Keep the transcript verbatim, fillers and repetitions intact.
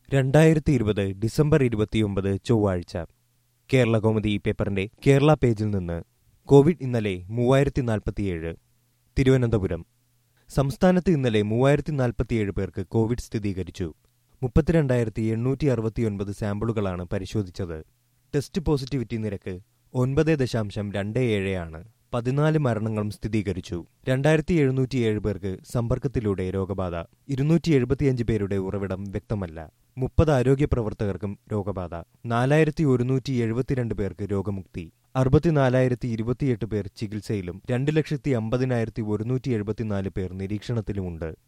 രണ്ടായിരത്തി ഇരുപത് ഡിസംബർ ഇരുപത്തിയൊമ്പത് ചൊവ്വാഴ്ച കേരള കൗമുദി പേപ്പറിന്റെ കേരള പേജിൽ നിന്ന് കോവിഡ് ഇന്നലെ മൂവായിരത്തി നാൽപ്പത്തിയേഴ്. തിരുവനന്തപുരം സംസ്ഥാനത്ത് ഇന്നലെ മൂവായിരത്തി നാൽപ്പത്തിയേഴ് പേർക്ക് കോവിഡ് സ്ഥിരീകരിച്ചു. മുപ്പത്തിരണ്ടായിരത്തി എണ്ണൂറ്റി അറുപത്തിയൊൻപത് സാമ്പിളുകളാണ് പരിശോധിച്ചത്. ടെസ്റ്റ് പോസിറ്റിവിറ്റി നിരക്ക് ഒൻപത് ദശാംശം രണ്ട് ഏഴ് ആണ്. പതിനാല് മരണങ്ങളും സ്ഥിരീകരിച്ചു. രണ്ടായിരത്തി എഴുന്നൂറ്റിയേഴ് പേർക്ക് സമ്പർക്കത്തിലൂടെ രോഗബാധ. ഇരുന്നൂറ്റി എഴുപത്തിയഞ്ച് പേരുടെ ഉറവിടം വ്യക്തമല്ല. മുപ്പത് ആരോഗ്യ പ്രവർത്തകർക്കും രോഗബാധ. നാലായിരത്തി ഒരുന്നൂറ്റി എഴുപത്തിരണ്ട് പേർക്ക് രോഗമുക്തി. അറുപത്തിനാലായിരത്തി ഇരുപത്തിയെട്ട് പേർ ചികിത്സയിലും രണ്ട് ലക്ഷത്തി അമ്പതിനായിരത്തി ഒരുന്നൂറ്റി എഴുപത്തിനാല് പേർ നിരീക്ഷണത്തിലുമുണ്ട്.